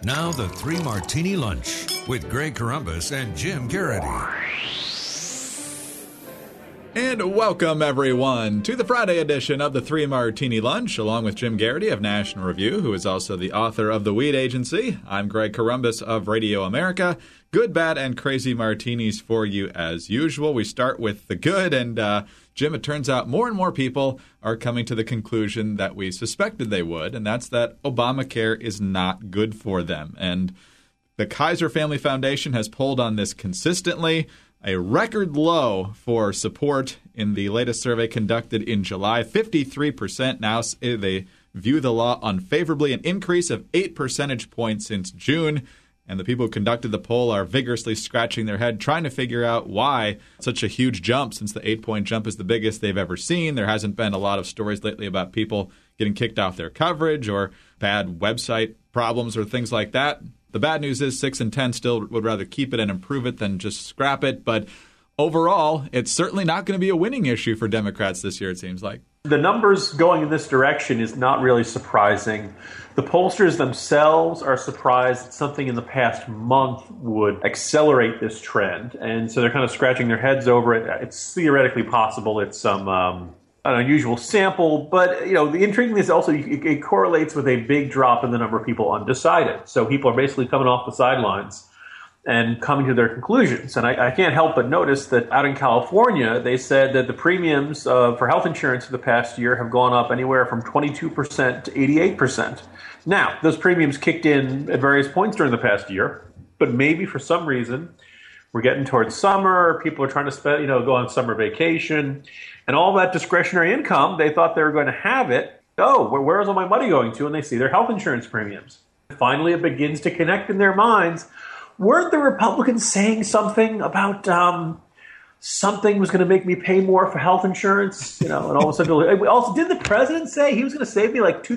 Now the Three Martini Lunch with Greg Corombos and Jim Garrity. And welcome, everyone, to the Friday edition of the Three Martini Lunch, along with Jim Garrity of National Review, who is also the author of The Weed Agency. I'm Greg Corombos of Radio America. Good, bad, and crazy martinis for you as usual. We start with the good, and Jim, it turns out more and more people are coming to the conclusion that we suspected they would, and that's that Obamacare is not good for them. And the Kaiser Family Foundation has polled on this consistently. A record low for support in the latest survey conducted in July. 53% now they view the law unfavorably, an increase of 8 percentage points since June. And the people who conducted the poll are vigorously scratching their head, trying to figure out why such a huge jump, since the 8-point jump is the biggest they've ever seen. There hasn't been a lot of stories lately about people getting kicked off their coverage or bad website problems or things like that. The bad news is 6 in 10 still would rather keep it and improve it than just scrap it. But overall, it's certainly not going to be a winning issue for Democrats this year, it seems like. The numbers going in this direction is not really surprising. The pollsters themselves are surprised that something in the past month would accelerate this trend. And so they're kind of scratching their heads over it. It's theoretically possible it's some an unusual sample, but the intriguing is also it correlates with a big drop in the number of people undecided. So people are basically coming off the sidelines and coming to their conclusions. And I can't help but notice that out in California, they said that the premiums for health insurance for the past year have gone up anywhere from 22% to 88%. Now, those premiums kicked in at various points during the past year, but maybe for some reason, we're getting towards summer, people are trying to spend, go on summer vacation, and all that discretionary income, they thought they were going to have it. Oh, where is all my money going to? And they see their health insurance premiums. Finally, it begins to connect in their minds. Weren't the Republicans saying something about something was going to make me pay more for health insurance? And all of a sudden, also, did the president say he was going to save me like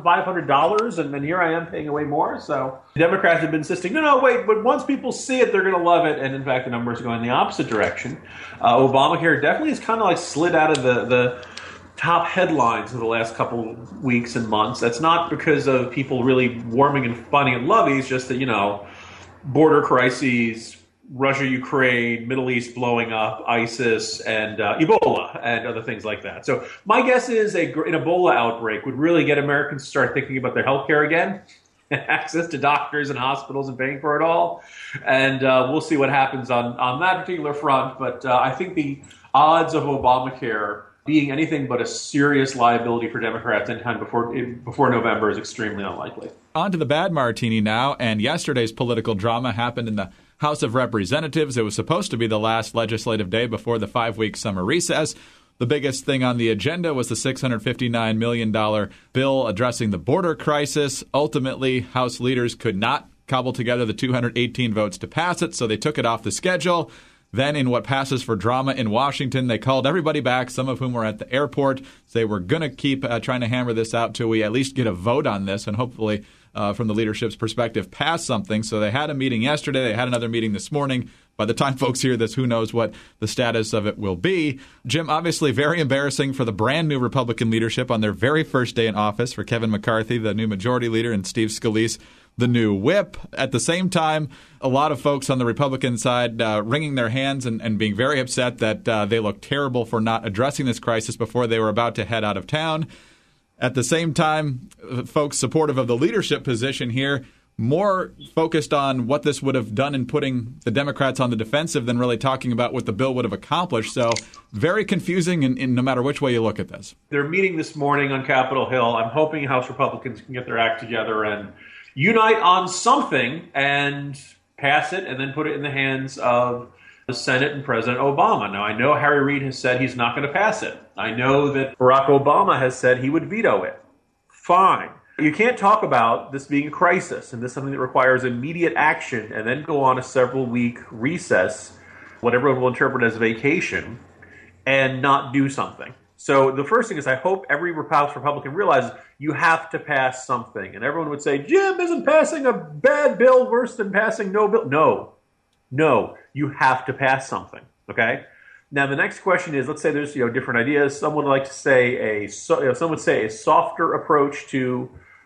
$2,500, and then here I am paying away more? So the Democrats have been insisting, no, wait, but once people see it, they're going to love it. And in fact, the numbers are going the opposite direction. Obamacare definitely has kind of like slid out of the top headlines of the last couple weeks and months. That's not because of people really warming and finding it lovey. It's just that, border crises, Russia, Ukraine, Middle East blowing up, ISIS, and Ebola, and other things like that. So my guess is an Ebola outbreak would really get Americans to start thinking about their health care again, access to doctors and hospitals and paying for it all. And we'll see what happens on that particular front. But I think the odds of Obamacare being anything but a serious liability for Democrats anytime before November is extremely unlikely. On to the bad martini now, and yesterday's political drama happened in the House of Representatives. It was supposed to be the last legislative day before the 5-week summer recess. The biggest thing on the agenda was the $659 million bill addressing the border crisis. Ultimately, House leaders could not cobble together the 218 votes to pass it, so they took it off the schedule. Then, in what passes for drama in Washington, they called everybody back, some of whom were at the airport. They were going to keep trying to hammer this out till we at least get a vote on this and hopefully, from the leadership's perspective, pass something. So they had a meeting yesterday. They had another meeting this morning. By the time folks hear this, who knows what the status of it will be. Jim, obviously very embarrassing for the brand new Republican leadership on their very first day in office, for Kevin McCarthy, the new majority leader, and Steve Scalise, the new whip. At the same time, a lot of folks on the Republican side wringing their hands and being very upset that they look terrible for not addressing this crisis before they were about to head out of town. At the same time, folks supportive of the leadership position here, more focused on what this would have done in putting the Democrats on the defensive than really talking about what the bill would have accomplished. So very confusing in no matter which way you look at this. They're meeting this morning on Capitol Hill. I'm hoping House Republicans can get their act together and unite on something and pass it and then put it in the hands of the Senate and President Obama. Now, I know Harry Reid has said he's not going to pass it. I know that Barack Obama has said he would veto it. Fine. You can't talk about this being a crisis and this something that requires immediate action and then go on a several-week recess, what everyone will interpret as vacation, and not do something. So the first thing is I hope every House Republican realizes you have to pass something. And everyone would say, Jim, isn't passing a bad bill worse than passing no bill? No, you have to pass something, okay? Now, the next question is, let's say there's different ideas. Some would like to say some would say a softer approach to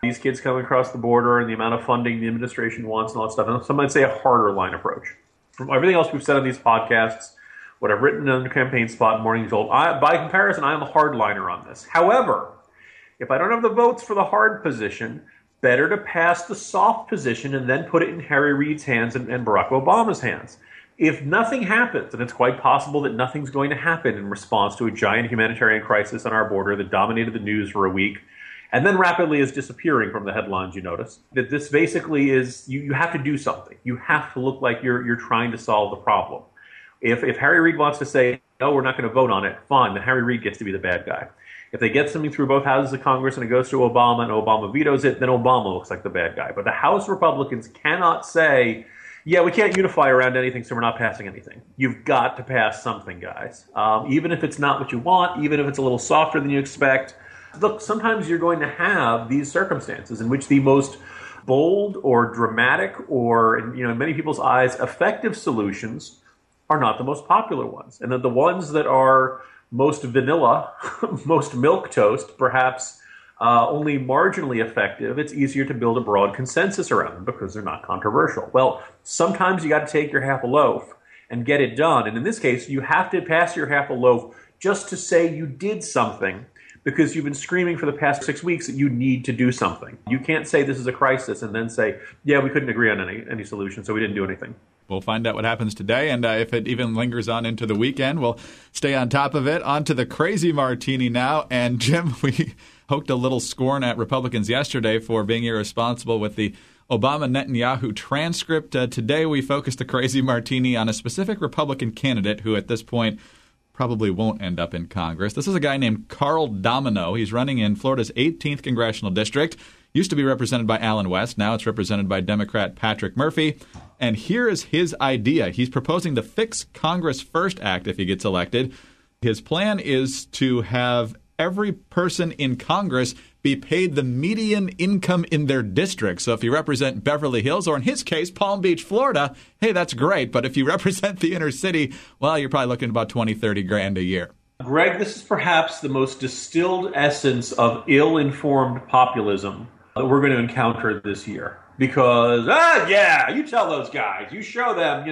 these kids coming across the border and the amount of funding the administration wants and all that stuff. And some might say a harder line approach. From everything else we've said on these podcasts, what I've written on the Campaign Spot, Morning Jolt, by comparison, I am a hardliner on this. However, if I don't have the votes for the hard position, better to pass the soft position and then put it in Harry Reid's hands and Barack Obama's hands. If nothing happens, and it's quite possible that nothing's going to happen in response to a giant humanitarian crisis on our border that dominated the news for a week, and then rapidly is disappearing from the headlines, you notice, that this basically is, you have to do something. You have to look like you're trying to solve the problem. If Harry Reid wants to say, no, we're not going to vote on it, fine, then Harry Reid gets to be the bad guy. If they get something through both houses of Congress and it goes to Obama and Obama vetoes it, then Obama looks like the bad guy. But the House Republicans cannot say, yeah, we can't unify around anything, so we're not passing anything. You've got to pass something, guys. Even if it's not what you want, even if it's a little softer than you expect. Look, sometimes you're going to have these circumstances in which the most bold or dramatic or, in many people's eyes, effective solutions are not the most popular ones. And that the ones that are most vanilla, most milquetoast, perhaps only marginally effective, it's easier to build a broad consensus around them because they're not controversial. Well, sometimes you got to take your half a loaf and get it done. And in this case, you have to pass your half a loaf just to say you did something, because you've been screaming for the past 6 weeks that you need to do something. You can't say this is a crisis and then say, yeah, we couldn't agree on any solution, so we didn't do anything. We'll find out what happens today, and if it even lingers on into the weekend, we'll stay on top of it. On to the crazy martini now. And, Jim, we poked a little scorn at Republicans yesterday for being irresponsible with the Obama-Netanyahu transcript. Today we focused the crazy martini on a specific Republican candidate who at this point probably won't end up in Congress. This is a guy named Carl Domino. He's running in Florida's 18th congressional district. Used to be represented by Alan West. Now it's represented by Democrat Patrick Murphy. And here is his idea. He's proposing the Fix Congress First Act if he gets elected. His plan is to have every person in Congress be paid the median income in their district. So if you represent Beverly Hills, or in his case, Palm Beach, Florida, hey, that's great. But if you represent the inner city, well, you're probably looking at about 20, 30 grand a year. Greg, this is perhaps the most distilled essence of ill-informed populism that we're going to encounter this year. Because, you tell those guys, you show them,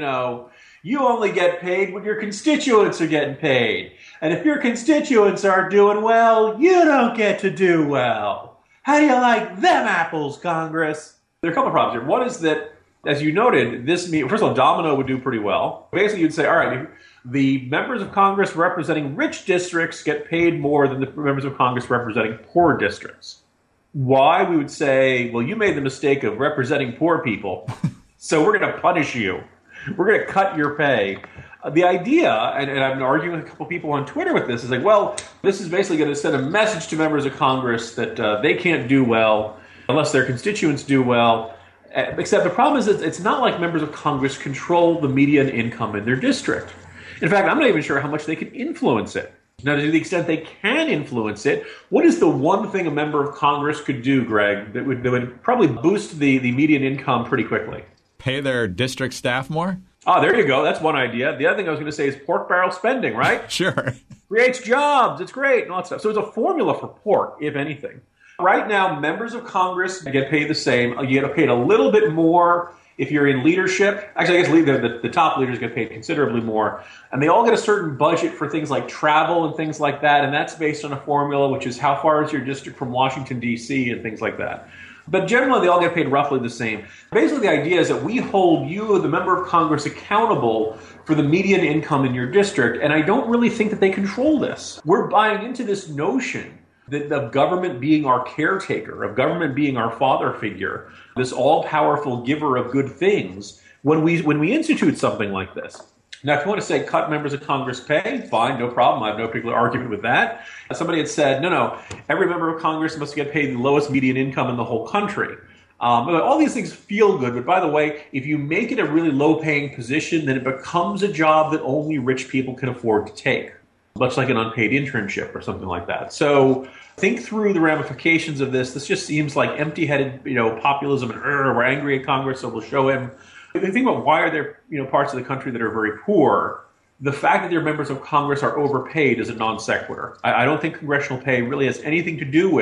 you only get paid when your constituents are getting paid. And if your constituents are doing well, you don't get to do well. How do you like them apples, Congress? There are a couple of problems here. One is that, as you noted, first of all, Domino would do pretty well. Basically, you'd say, all right, the members of Congress representing rich districts get paid more than the members of Congress representing poor districts. Why? We would say, well, you made the mistake of representing poor people, so we're going to punish you. We're going to cut your pay. The idea, and I've been arguing with a couple people on Twitter with this, is like, well, this is basically going to send a message to members of Congress that they can't do well unless their constituents do well. Except the problem is that it's not like members of Congress control the median income in their district. In fact, I'm not even sure how much they can influence it. Now, to the extent they can influence it, what is the one thing a member of Congress could do, Greg, that would probably boost the median income pretty quickly? Pay their district staff more? Oh, there you go. That's one idea. The other thing I was going to say is pork barrel spending, right? Sure. Creates jobs. It's great and all that stuff. So it's a formula for pork, if anything. Right now, members of Congress get paid the same. You get paid a little bit more if you're in leadership. Actually, I guess the top leaders get paid considerably more. And they all get a certain budget for things like travel and things like that. And that's based on a formula, which is how far is your district from Washington, D.C. and things like that. But generally, they all get paid roughly the same. Basically, the idea is that we hold you, the member of Congress, accountable for the median income in your district. And I don't really think that they control this. We're buying into this notion that of government being our caretaker, of government being our father figure, this all-powerful giver of good things, when we institute something like this. Now, if you want to say cut members of Congress pay, fine, no problem. I have no particular argument with that. Somebody had said, no, every member of Congress must get paid the lowest median income in the whole country. All these things feel good, but by the way, if you make it a really low-paying position, then it becomes a job that only rich people can afford to take, much like an unpaid internship or something like that. So think through the ramifications of this. This just seems like empty-headed, populism and we're angry at Congress, so we'll show him. If you think about why are there, parts of the country that are very poor, the fact that their members of Congress are overpaid is a non sequitur. I don't think congressional pay really has anything to do with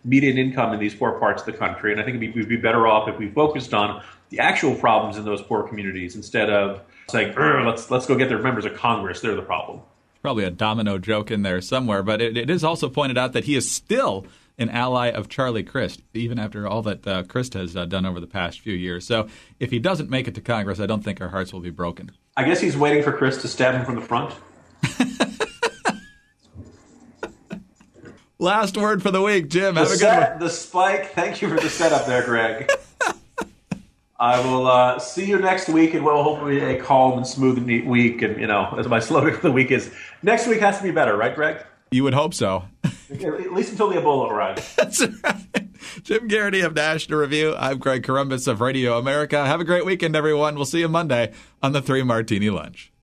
median income in these poor parts of the country. And I think we'd be better off if we focused on the actual problems in those poor communities instead of saying, let's go get their members of Congress. They're the problem. Probably a domino joke in there somewhere, but it is also pointed out that he is still an ally of Charlie Crist, even after all that Crist has done over the past few years. So if he doesn't make it to Congress, I don't think our hearts will be broken. I guess he's waiting for Crist to stab him from the front. Last word for the week, Jim. Have a good one. The spike. Thank you for the setup there, Greg. I will see you next week, and we'll hopefully a calm and smooth and neat week. And, as my slogan for the week is, next week has to be better, right, Greg? You would hope so. At least until the Ebola arrives. That's right. Jim Garrity of National Review. I'm Greg Corombos of Radio America. Have a great weekend, everyone. We'll see you Monday on the 3 Martini Lunch.